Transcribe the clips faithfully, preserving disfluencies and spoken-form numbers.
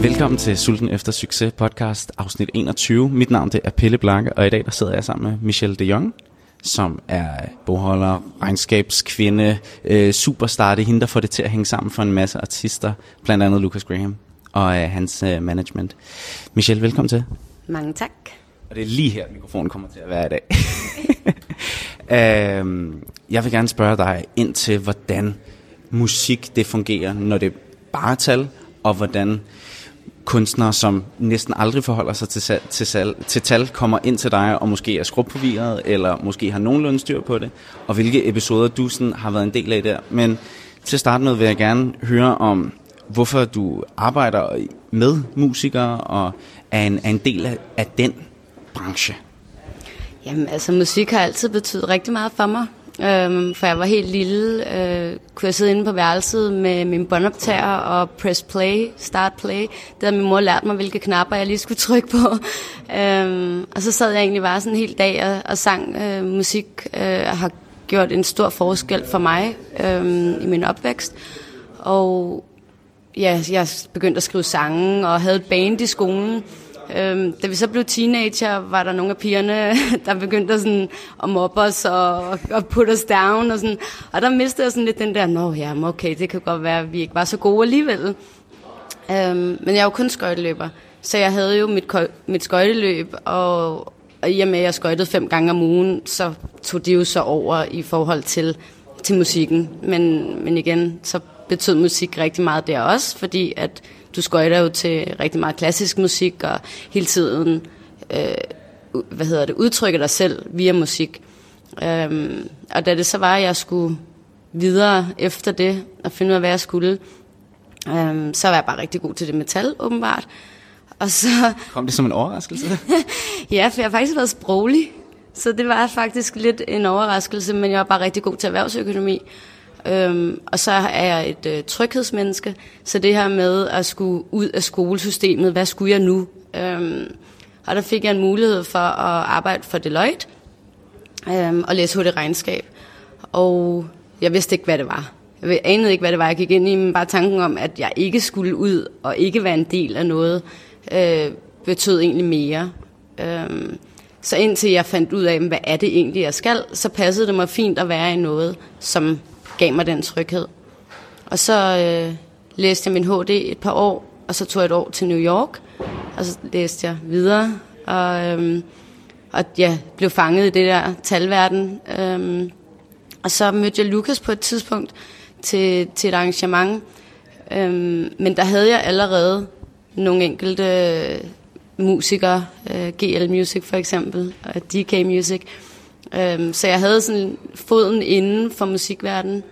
Velkommen til Sulten efter Succes podcast, afsnit enogtyve. Mit navn det er Pelle Blakke, og i dag der sidder jeg sammen med Michelle de Jong, som er bogholder, regnskabskvinde, øh, superstar. Det er hende, der får det til at hænge sammen for en masse artister, blandt andet Lucas Graham og øh, hans øh, management. Michelle, velkommen til. Mange tak. Og det er lige her, mikrofonen kommer til at være i dag. øhm, jeg vil gerne spørge dig ind til, hvordan musik det fungerer, når det bare er tal, og hvordan kunstnere, som næsten aldrig forholder sig til, sal, til, sal, til tal, kommer ind til dig og måske er skrubforvirret, eller måske har nogenlunde styr på det, og hvilke episoder du sådan har været en del af der. Men til at starte med vil jeg gerne høre om, hvorfor du arbejder med musikere og er en, er en del af, af den branche. Jamen altså, musik har altid betydet rigtig meget for mig. Øhm, for jeg var helt lille, øh, kunne jeg sidde inde på værelset med min båndoptager og press play, start play. Det havde min mor lært mig, hvilke knapper jeg lige skulle trykke på. Øhm, og så sad jeg egentlig bare sådan en hel dag og, og sang øh, musik, øh, og har gjort en stor forskel for mig øh, i min opvækst. Og ja, jeg begyndte at skrive sange og havde et band i skolen. Øhm, da vi så blev teenager, var der nogle af pigerne, der begyndte sådan at mobbe os og, og put us down. Og, sådan. Og der mistede jeg sådan lidt den der, nå ja, okay, det kan godt være, at vi ikke var så gode alligevel. Øhm, men jeg er jo kun skøjteløber, så jeg havde jo mit, mit skøjteløb, og, og i og med, at jeg skøjtede fem gange om ugen, så tog det jo så over i forhold til, til musikken. Men, men igen, så betød musik rigtig meget der også, fordi at du skøjter jo til rigtig meget klassisk musik, og hele tiden øh, hvad hedder det, udtrykker dig selv via musik. Øhm, og da det så var, at jeg skulle videre efter det, og finde ud af, hvad jeg skulle, øhm, så var jeg bare rigtig god til det metal, åbenbart. Og så kom det som en overraskelse? Ja, for jeg har faktisk været sproglig, så det var faktisk lidt en overraskelse, men jeg var bare rigtig god til erhvervsøkonomi. Øhm, og så er jeg et øh, tryghedsmenneske, så det her med at skulle ud af skolesystemet, hvad skulle jeg nu? Øhm, og der fik jeg en mulighed for at arbejde for Deloitte øhm, og læse hurtigt regnskab. Og jeg vidste ikke, hvad det var. Jeg anede ikke, hvad det var, jeg gik ind i, men bare tanken om, at jeg ikke skulle ud og ikke være en del af noget, øh, betød egentlig mere. Øhm, så indtil jeg fandt ud af, hvad er det egentlig, jeg skal, så passede det mig fint at være i noget, som gav mig den tryghed. Og så øh, læste jeg min H D et par år, og så tog jeg et år til New York, og så læste jeg videre, og, øhm, og ja, blev fanget i det der talverden. Øhm, og så mødte jeg Lucas på et tidspunkt til, til et arrangement, øhm, men der havde jeg allerede nogle enkelte øh, musikere, øh, G L Music for eksempel, og D K Music. Um, så jeg havde sådan foden inden for musikverdenen.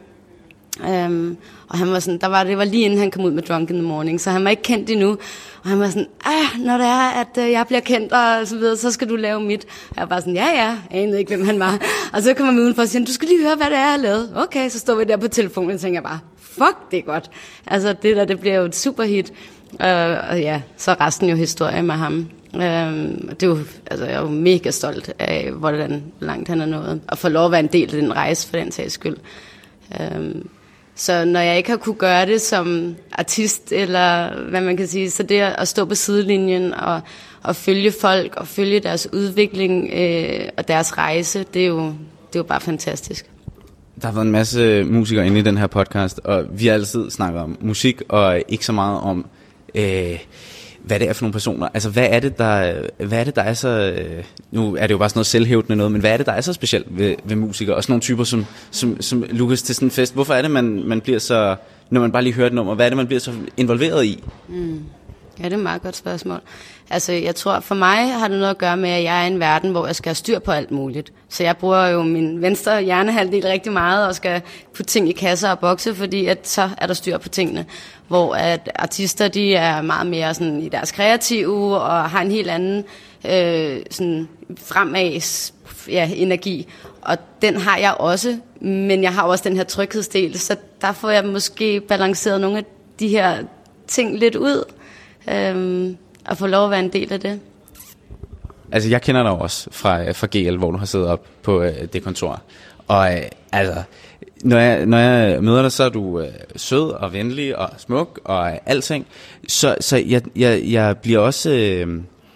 Um, og han var sådan, der var, det var lige inden han kom ud med Drunk in the Morning, så han var ikke kendt endnu. Og han var sådan, ah, når det er, at uh, jeg bliver kendt og så videre, så skal du lave mit. Og jeg var bare sådan, ja, ja, jeg anede ikke, hvem han var. Og så kom han udenfor og siger, du skal lige høre, hvad det er, jeg har lavet. Okay, så stod vi der på telefonen, og tænkte jeg bare, fuck, det er godt. Altså, det der, det bliver jo et superhit. Uh, og ja, så resten jo historie med ham. Øhm, det er jo, altså jeg er jo mega stolt af, hvordan langt han er nået, og få lov at være en del af den rejse for den sags skyld. Øhm, så når jeg ikke har kunne gøre det som artist, eller hvad man kan sige, så det at stå på sidelinjen og, og følge folk, og følge deres udvikling øh, og deres rejse, det er, jo, det er jo bare fantastisk. Der har været en masse musikere inde i den her podcast, og vi har altid snakket om musik, og ikke så meget om Øh, hvad det er for nogle personer. Altså, hvad er det, der, hvad er, det, der er så... Øh, nu er det jo bare sådan noget selvhævdende noget, men hvad er det, der er så specielt ved, ved musikere? Og sådan nogle typer som, som, som Lucas til sådan en fest. Hvorfor er det, man, man bliver så... Når man bare lige hører et nummer, hvad er det, man bliver så involveret i? Mm. Ja, det er et meget godt spørgsmål. Altså, jeg tror, for mig har det noget at gøre med, at jeg er i en verden, hvor jeg skal have styr på alt muligt. Så jeg bruger jo min venstre hjernehalvdel rigtig meget, og skal putte ting i kasser og bokse, fordi at så er der styr på tingene. Hvor at artister, de er meget mere sådan i deres kreative, og har en helt anden øh, sådan fremad ja, energi. Og den har jeg også, men jeg har også den her tryghedsdel, så der får jeg måske balanceret nogle af de her ting lidt ud, øhm, og få lov at være en del af det. Altså, jeg kender dig også fra, fra G L, hvor du har siddet op på øh, det kontor. Og øh, altså, når jeg, når jeg møder dig, så er du øh, sød og venlig og smuk og alting. Så, så jeg, jeg, jeg bliver også øh,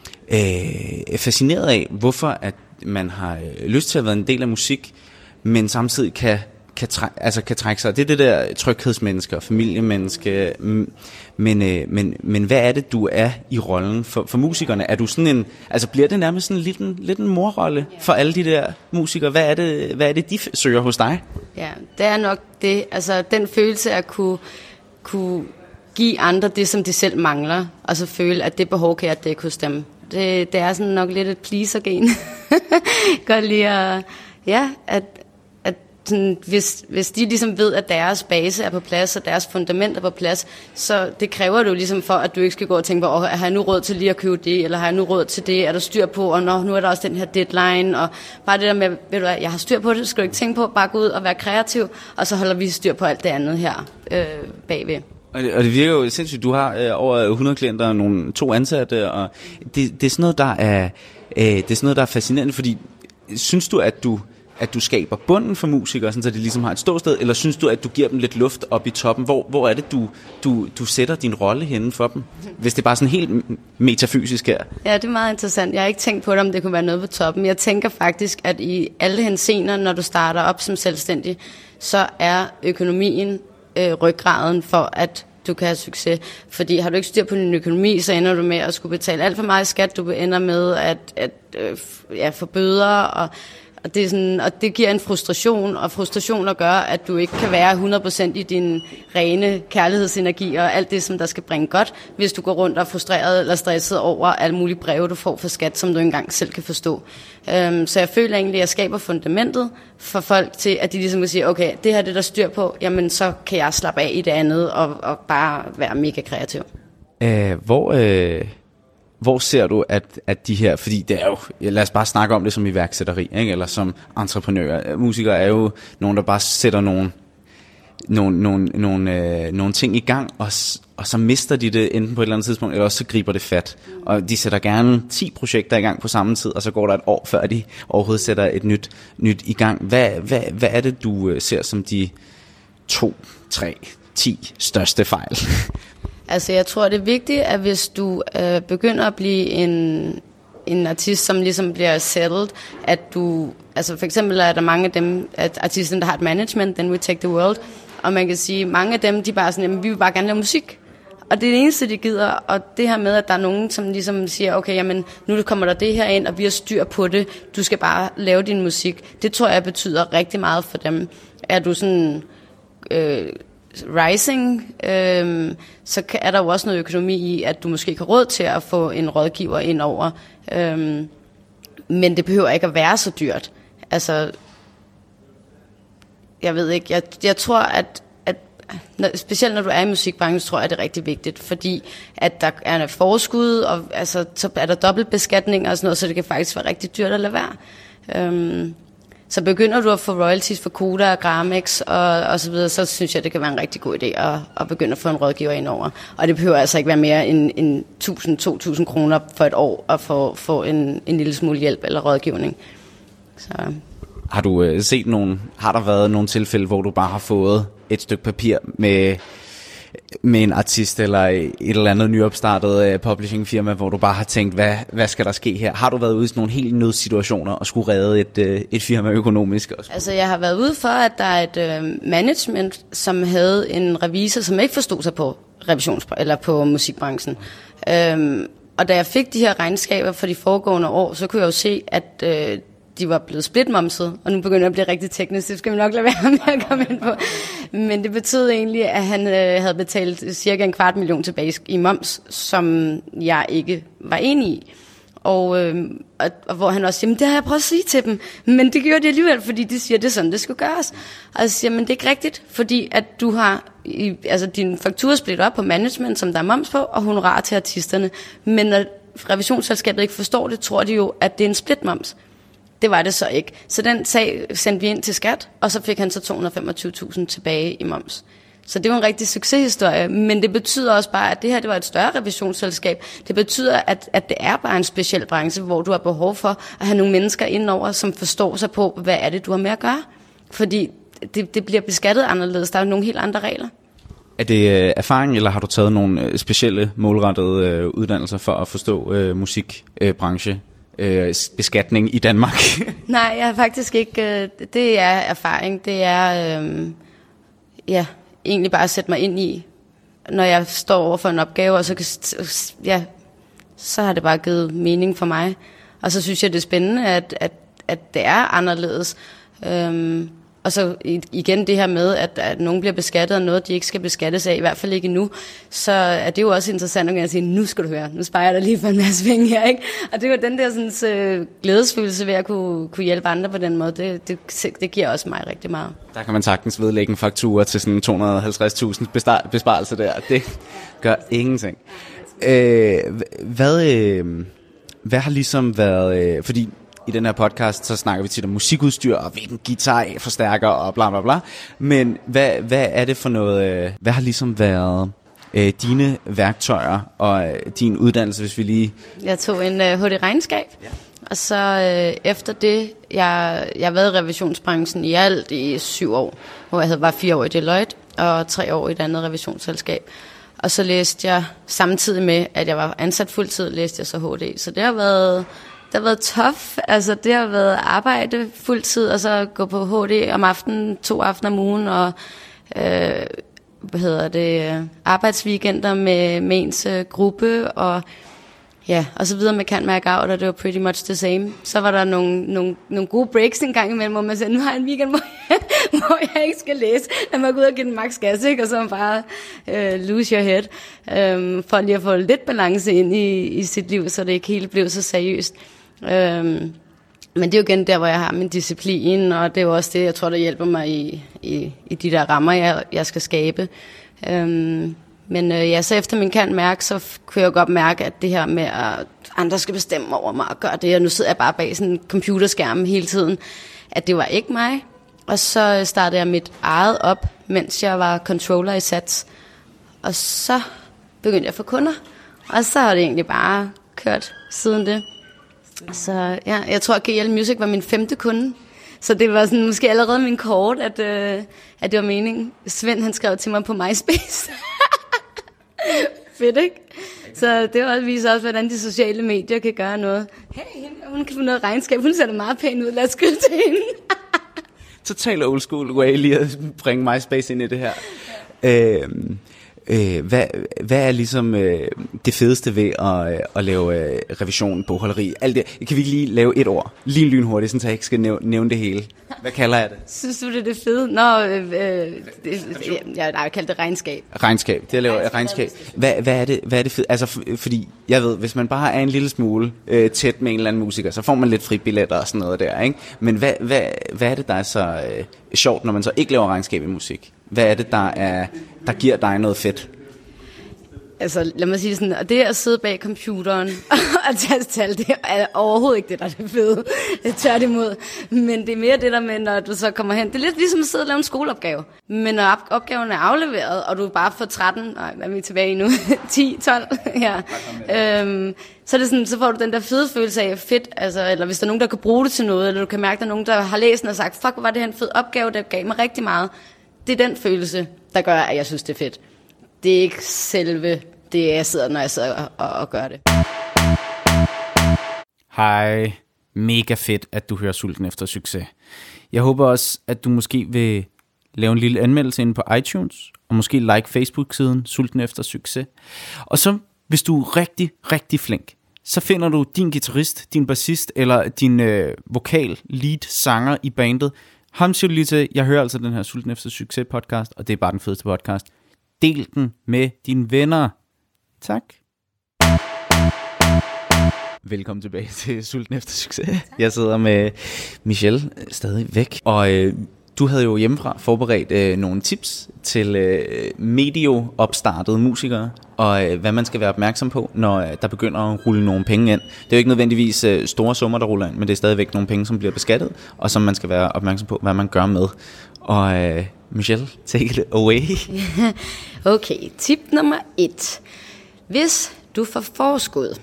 øh, fascineret af, hvorfor at man har øh, lyst til at være en del af musik, men samtidig kan, kan, træ, altså kan trække sig. Det er det der tryghedsmenneske og familiemenneske. Men, øh, men, men hvad er det, du er i rollen for, for musikerne? Er du sådan en, altså bliver det nærmest sådan lidt en, lidt en morrolle for alle de der musikere? Hvad er det, hvad er det de søger hos dig? Ja, det er nok det. Altså den følelse af at kunne, kunne give andre det, som de selv mangler, og så føle, at det behov kan jeg dække hos dem. Det, det er sådan nok lidt et pleaser-gen. Godt lige at, ja, at, at sådan, hvis, hvis de ligesom ved, at deres base er på plads, og deres fundament er på plads, så det kræver du ligesom for, at du ikke skal gå og tænke på, oh, har jeg nu råd til lige at købe det, eller har jeg nu råd til det, er der styr på, og nå, nu er der også den her deadline, og bare det der med, ved du hvad, jeg har styr på det, skal du ikke tænke på, bare gå ud og være kreativ, og så holder vi styr på alt det andet her øh, bagved. Og det, og det virker jo sindssygt. Du har øh, over hundrede klienter og nogle to ansatte, og det, det er sådan noget, der er, øh, det er sådan noget, der er fascinerende, fordi synes du, at du, at du skaber bunden for musikere, sådan, så det ligesom har et ståsted, eller synes du, at du giver dem lidt luft op i toppen? Hvor, hvor er det, du, du, du sætter din rolle henne for dem? Hvis det er bare sådan helt metafysisk her. Ja, det er meget interessant. Jeg har ikke tænkt på det, om det kunne være noget på toppen. Jeg tænker faktisk, at i alle henseender, når du starter op som selvstændig, så er økonomien øh, ryggraden for, at du kan have succes. Fordi har du ikke styr på din økonomi, så ender du med at skulle betale alt for meget skat. Du ender med at, at øh, ja, få bøder, og, og, det er sådan, og det giver en frustration, og frustrationer gør, at du ikke kan være hundrede procent i din rene kærlighedsenergi og alt det, som der skal bringe godt, hvis du går rundt og er frustreret eller stresset over alle mulige breve, du får for skat, som du ikke engang selv kan forstå. Um, så jeg føler egentlig, at jeg skaber fundamentet for folk til, at de ligesom kan sige, okay, det her er det, der styr på, jamen så kan jeg slappe af i det andet og, og bare være mega kreativ. Æh, hvor, øh, hvor ser du, at, at de her, fordi det er jo, lad os bare snakke om det som iværksætteri, ikke? Eller som entreprenører. Musikere er jo nogen, der bare sætter nogle, nogle, nogle, nogle, øh, nogle ting i gang, og, og så mister de det enten på et eller andet tidspunkt, eller også så griber det fat. Og de sætter gerne ti projekter i gang på samme tid, og så går der et år, før de overhovedet sætter et nyt, nyt i gang. Hvad, hvad, hvad er det, du ser som de to, tre, ti største fejl? Altså jeg tror, det er vigtigt, at hvis du øh, begynder at blive en, en artist, som ligesom bliver settled, at du, altså for eksempel er der mange af dem, at artisterne, der har et management, then we take the world, og man kan sige, mange af dem, de bare sådan, jamen vi vil bare gerne lave musik, og det er det eneste, de gider, og det her med, at der er nogen, som ligesom siger, okay, jamen nu kommer der det her ind, og vi har styr på det, du skal bare lave din musik, det tror jeg betyder rigtig meget for dem. Er du sådan øh, rising, øh, så er der jo også noget økonomi i, at du måske ikke har råd til at få en rådgiver ind over, øh, men det behøver ikke at være så dyrt. Altså, jeg ved ikke, jeg, jeg tror, at, at når, specielt når du er i musikbranchen, tror jeg, det er rigtig vigtigt, fordi at der er en forskud, og altså, så er der dobbeltbeskatning og sådan noget, så det kan faktisk være rigtig dyrt at lade være. Øh, Så begynder du at få royalties for Koda og Gramex og, og så videre, så synes jeg, det kan være en rigtig god idé at, at begynde at få en rådgiver ind over. Og det behøver altså ikke være mere end, end tusind til to tusind kroner for et år at få, få en, en lille smule hjælp eller rådgivning. Så. Har du øh, set nogen, har der været nogle tilfælde, hvor du bare har fået et stykke papir med, med en artist eller et eller andet nyopstartet uh, publishing-firma, hvor du bare har tænkt, hvad, hvad skal der ske her? Har du været ude i sådan nogle helt nødsituationer og skulle redde et, uh, et firma økonomisk? Også? Altså, jeg har været ude for, at der er et uh, management, som havde en revisor, som ikke forstod sig på revisions- eller på musikbranchen. Um, og da jeg fik de her regnskaber for de foregående år, så kunne jeg jo se, at uh, de var blevet splitmomset, og nu begynder jeg at blive rigtig teknisk, det skal vi nok lade være med at komme ind på. Men det betød egentlig, at han øh, havde betalt cirka en kvart million tilbage i moms, som jeg ikke var enig i. Og, øh, og, og hvor han også siger, det har jeg prøvet at sige til dem, men det gjorde de alligevel, fordi de siger, det er sådan, det skulle gøres. Og jeg siger, men det er ikke rigtigt, fordi at du har i, altså din faktura splittet op på management, som der er moms på, og honorar til artisterne. Men når revisionsselskabet ikke forstår det, tror de jo, at det er en splitmoms. Det var det så ikke. Så den sag sendte vi ind til skat, og så fik han så to hundrede og femogtyve tusind tilbage i moms. Så det var en rigtig succeshistorie, men det betyder også bare, at det her det var et større revisionsselskab. Det betyder, at, at det er bare en speciel branche, hvor du har behov for at have nogle mennesker indenover, som forstår sig på, hvad er det, du har med at gøre. Fordi det, det bliver beskattet anderledes. Der er nogle helt andre regler. Er det øh, erfaring, eller har du taget nogle øh, specielle målrettede øh, uddannelser for at forstå øh, musikbranche, øh, beskatning i Danmark? Nej, jeg har faktisk ikke. Øh, det er erfaring. Det er øh, ja, egentlig bare at sætte mig ind i, når jeg står over for en opgave, og så, kan, ja, så har det bare givet mening for mig. Og så synes jeg, det er spændende, at, at, at det er anderledes. Øhm, og så igen det her med, at, at nogen bliver beskattet af noget, de ikke skal beskattes af, i hvert fald ikke endnu. Så er det jo også interessant at sige, nu skal du høre, nu sparer jeg dig lige for en masse penge her, ikke? Og det er jo den der sådan, øh, glædesfølelse ved at kunne, kunne hjælpe andre på den måde. Det, det, det giver også mig rigtig meget. Der kan man sagtens vedlægge en faktura til sådan to hundrede og halvtreds tusind besparelse der. Det gør ingenting. Øh, hvad, øh, hvad har ligesom været... Øh, fordi i den her podcast, så snakker vi tit om musikudstyr, og hvilken guitar, forstærker og bla bla bla. Men hvad, hvad er det for noget... Øh, hvad har ligesom været øh, dine værktøjer og øh, din uddannelse, hvis vi lige... Jeg tog en øh, H D-regnskab, ja. Og så øh, efter det... Jeg, jeg har været i revisionsbranchen i alt i syv år, hvor jeg havde var fire år i Deloitte og tre år i et andet revisionsselskab. Og så læste jeg samtidig med, at jeg var ansat fuldtid, læste jeg så H D. Så det har været, det har været tough. Altså det har været arbejde fuldtid, og så gå på H D om aftenen, to aftener om ugen, og øh, hvad hedder det, arbejdsweekender med, med ens øh, gruppe, og ja, og så videre med Cand. Mærk Out, og det var pretty much the same. Så var der nogle, nogle, nogle gode breaks en gang imellem, hvor man sagde, nu har jeg en weekend, hvor jeg, hvor jeg ikke skal læse. Lad mig gå ud og give den max gas, ikke? Og så bare uh, lose your head. Um, for lige at få lidt balance ind i, i sit liv, så det ikke helt blev så seriøst. Um, men det er jo igen der, hvor jeg har min disciplin, og det er jo også det, jeg tror, der hjælper mig i, i, i de der rammer, jeg, jeg skal skabe. Um, Men øh, ja, så efter min Cand. Mærk, så kunne jeg godt mærke, at det her med, at andre skal bestemme over mig og gøre det, og nu sidder jeg bare bag sådan en computerskærm hele tiden, at det var ikke mig. Og så startede jeg mit eget op, mens jeg var controller i Sats. Og så begyndte jeg at få kunder, og så har det egentlig bare kørt siden det. Så ja, jeg tror, at G L Music var min femte kunde. Så det var sådan, måske allerede min kort, at, øh, at det var meningen. Svend, han skrev til mig på MySpace. Fedt, ikke? Så det var viser også, hvordan de sociale medier kan gøre noget. Hey, hun kan få noget regnskab. Hun ser da meget pæn ud. Lad os skrive til hende. Total old school way lige at bringe MySpace ind i det her. Ja. Øhm, øh, hvad, hvad er ligesom øh, det fedeste ved at, at lave øh, revision, bogholderi? Alt det. Kan vi lige lave et ord? Lige lynhurtigt, så jeg ikke skal nævne, nævne det hele. Hvad kalder jeg det? Synes du, det er det fede? Nå, øh, øh, det, jeg, jeg kalder det regnskab. Regnskab, det er at lave regnskab. Hvad, hvad, er det, hvad er det fede? Altså, for, fordi jeg ved, hvis man bare er en lille smule øh, tæt med en eller anden musiker, så får man lidt fribilletter og sådan noget der, ikke? Men hvad, hvad, hvad er det, der er så øh, sjovt, når man så ikke laver regnskab i musik? Hvad er det, der, er, der giver dig noget fedt? Altså, lad mig sige sådan, og det at sidde bag computeren og taste tal, det er overhovedet ikke det, der er det fede. Tværtimod. Men det er mere det der med, når du så kommer hen. Det er lidt ligesom at sidde og lave en skoleopgave. Men når opgaven er afleveret, og du bare får tretten, nej, hvad er vi tilbage i nu? ti, tolv, ja. Øhm, så er det sådan, så får du den der fede følelse af fedt, altså, eller hvis der er nogen, der kan bruge det til noget, eller du kan mærke, at der er nogen, der har læst den og sagt, fuck, hvor var det her en fed opgave, der gav mig rigtig meget. Det er den følelse, der gør, at jeg synes, det er fedt. Det er ikke selve det, jeg sidder, når jeg sidder og, og gør det. Hej. Mega fedt, at du hører Sulten efter succes. Jeg håber også, at du måske vil lave en lille anmeldelse inde på iTunes, og måske like Facebook-siden Sulten efter succes. Og så, hvis du er rigtig, rigtig flink, så finder du din guitarist, din bassist, eller din øh, vokal lead sanger i bandet. Ham siger du lige til, jeg hører altså den her Sulten efter succes podcast, og det er bare den fedeste podcast. Del den med dine venner. Tak. Velkommen tilbage til Sulten efter succes. Tak. Jeg sidder med Michelle stadig væk. Og øh, du havde jo hjemmefra forberedt øh, nogle tips til øh, medio-opstartede musikere. Og øh, hvad man skal være opmærksom på, når øh, der begynder at rulle nogle penge ind. Det er jo ikke nødvendigvis øh, store summer, der ruller ind, men det er stadigvæk nogle penge, som bliver beskattet. Og som man skal være opmærksom på, hvad man gør med. Og øh, Michelle, take it away. Okay, tip nummer et. Hvis du får forskud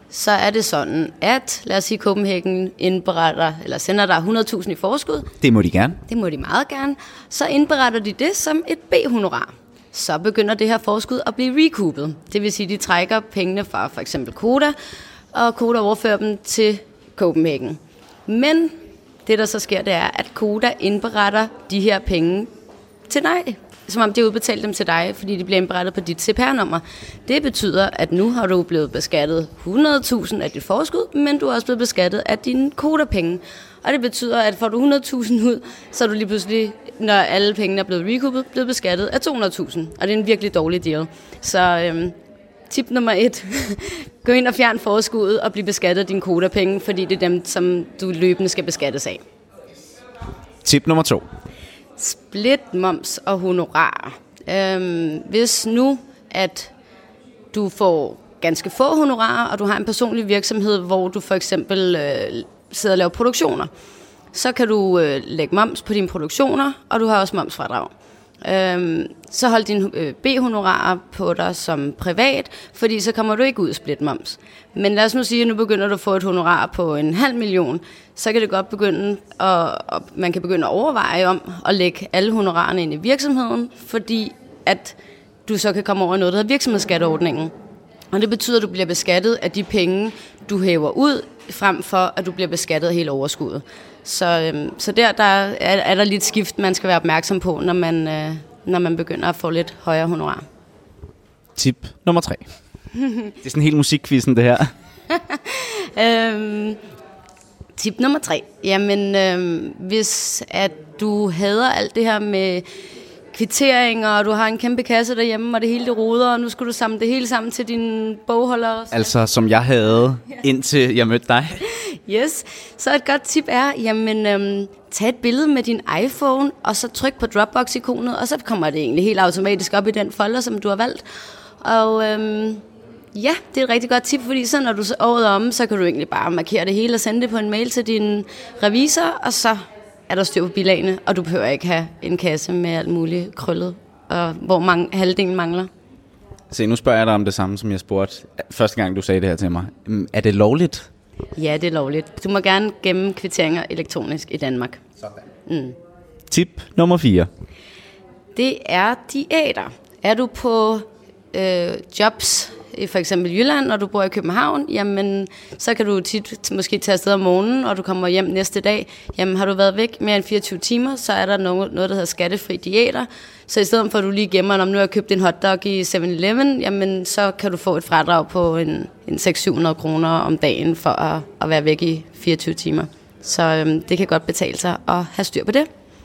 så er det sådan, at lad os sige, Copenhagen indberetter, eller sender dig hundrede tusind i forskud. Det må de gerne. Det må de meget gerne. Så indberetter de det som et B-honorar. Så begynder det her forskud at blive recoupet. Det vil sige, at de trækker pengene fra for eksempel Coda, og Coda overfører dem til Copenhagen. Men det, der så sker, det er, at Coda indberetter de her penge til dig, som om de udbetalt dem til dig, fordi de bliver indberettet på dit C P R-nummer. Det betyder, at nu har du blevet beskattet hundrede tusind af dit forskud, men du er også blevet beskattet af dine Coda-penge. Og det betyder, at får du hundrede tusind ud, så er du lige pludselig, når alle pengene er blevet recoupet, blevet beskattet af to hundrede tusind. Og det er en virkelig dårlig deal. Så øhm, tip nummer et, gå ind og fjern forskuddet og bliv beskattet af dine Coda-penge, fordi det er dem, som du løbende skal beskattes af. Tip nummer to. Split moms og honorar. Øhm, hvis nu, at du får ganske få honorarer, og du har en personlig virksomhed, hvor du for eksempel øh, sidder og laver produktioner, så kan du øh, lægge moms på dine produktioner, og du har også momsfradrag. Øhm, så hold dine øh, B-honorarer på dig som privat, fordi så kommer du ikke ud af split moms. Men lad os nu sige, at nu begynder du at få et honorar på en halv million, så kan det godt begynde, at, at man kan begynde at overveje om at lægge alle honorarerne ind i virksomheden, fordi at du så kan komme over noget, der hedder virksomhedsskatteordningen. Og det betyder, at du bliver beskattet af de penge, du hæver ud, frem for at du bliver beskattet af hele overskuddet. Så, øhm, så der, der er, er der lidt skift, man skal være opmærksom på, når man, øh, når man begynder at få lidt højere honorar. Tip nummer tre. Det er sådan helt musikquizzen, det her. øhm, tip nummer tre. Jamen, øhm, hvis at du hader alt det her med kvitteringer, og du har en kæmpe kasse derhjemme, og det hele det roder, og nu skal du samle det hele sammen til din bogholder. Altså, som jeg havde, indtil jeg mødte dig. Yes. Så et godt tip er, jamen, øhm, tag et billede med din iPhone, og så tryk på Dropbox-ikonet, og så kommer det egentlig helt automatisk op i den folder, som du har valgt. Og øhm, ja, det er et rigtig godt tip, fordi så når du så året om, så kan du egentlig bare markere det hele og sende det på en mail til din revisor, og så er der styr på bilagene, og du behøver ikke have en kasse med alt muligt krøllet, og hvor mange, halvdelen mangler. Se, nu spørger jeg dig om det samme, som jeg spurgte første gang, du sagde det her til mig. Er det lovligt? Ja, det er lovligt. Du må gerne gemme kvitteringer elektronisk i Danmark. Sådan. Mm. Tip nummer fire. Det er diæter. Er du på øh, jobs i for eksempel Jylland, når du bor i København, jamen så kan du tit måske tage afsted om morgenen, og du kommer hjem næste dag. Jamen har du været væk mere end fireogtyve timer, så er der noget, noget der hedder skattefri diæter. Så i stedet for at du lige gemmer, om nu har købt en hotdog i seven eleven, jamen så kan du få et fradrag på en, en seks til syv hundrede kroner om dagen for at, at være væk i fireogtyve timer. Så øhm, det kan godt betale sig at have styr på det.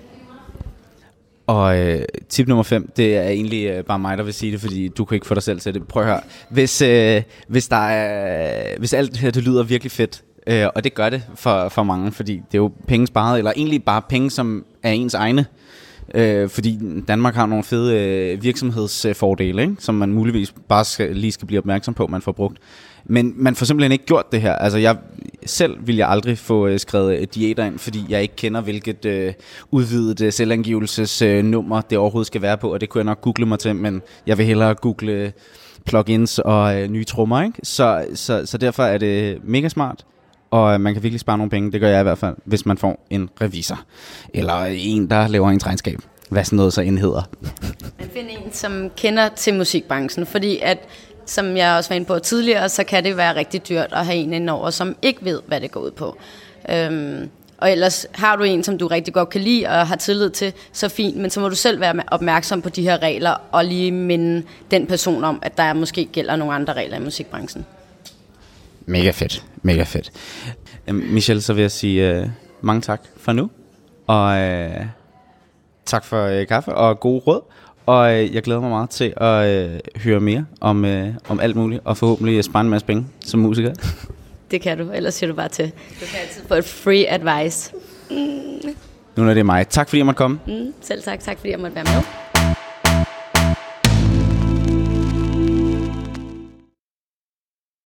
Og øh, tip nummer fem, det er egentlig øh, bare mig, der vil sige det, fordi du kan ikke få dig selv til det. Prøv at høre. Hvis, øh, hvis, der er, hvis alt det her, det lyder virkelig fedt, øh, og det gør det for, for mange, fordi det er jo penge sparet, eller egentlig bare penge, som er ens egne. Øh, fordi Danmark har nogle fede øh, virksomhedsfordele, ikke? Som man muligvis bare skal, lige skal blive opmærksom på, man får brugt. Men man får simpelthen ikke gjort det her. Altså jeg selv vil jeg aldrig få øh, skrevet øh, diæter ind, fordi jeg ikke kender, hvilket øh, udvidet øh, selvangivelsesnummer øh, det overhovedet skal være på, og det kunne jeg nok google mig til, men jeg vil hellere google øh, plugins og øh, nye trommer, ikke? Så, så, så derfor er det mega smart, og øh, man kan virkelig spare nogle penge, det gør jeg i hvert fald, hvis man får en revisor, eller en, der laver en regnskab. Hvad sådan noget så end hedder. Man finder en, som kender til musikbranchen, fordi at som jeg også var inde på tidligere, så kan det være rigtig dyrt at have en indover, som ikke ved, hvad det går ud på. Øhm, og ellers har du en, som du rigtig godt kan lide og har tillid til, så fint, men så må du selv være opmærksom på de her regler, og lige minde den person om, at der måske gælder nogle andre regler i musikbranchen. Mega fedt, mega fedt. Øhm, Michelle, så vil jeg sige øh, mange tak for nu, og øh, tak for øh, kaffe og gode råd. Og øh, jeg glæder mig meget til at øh, høre mere om, øh, om alt muligt, og forhåbentlig spare en masse penge som musiker. Det kan du, ellers siger du bare til. Du kan altid få et free advice. Mm. Nu er det mig. Tak fordi jeg måtte komme. Mm, selv tak, tak fordi jeg måtte være med.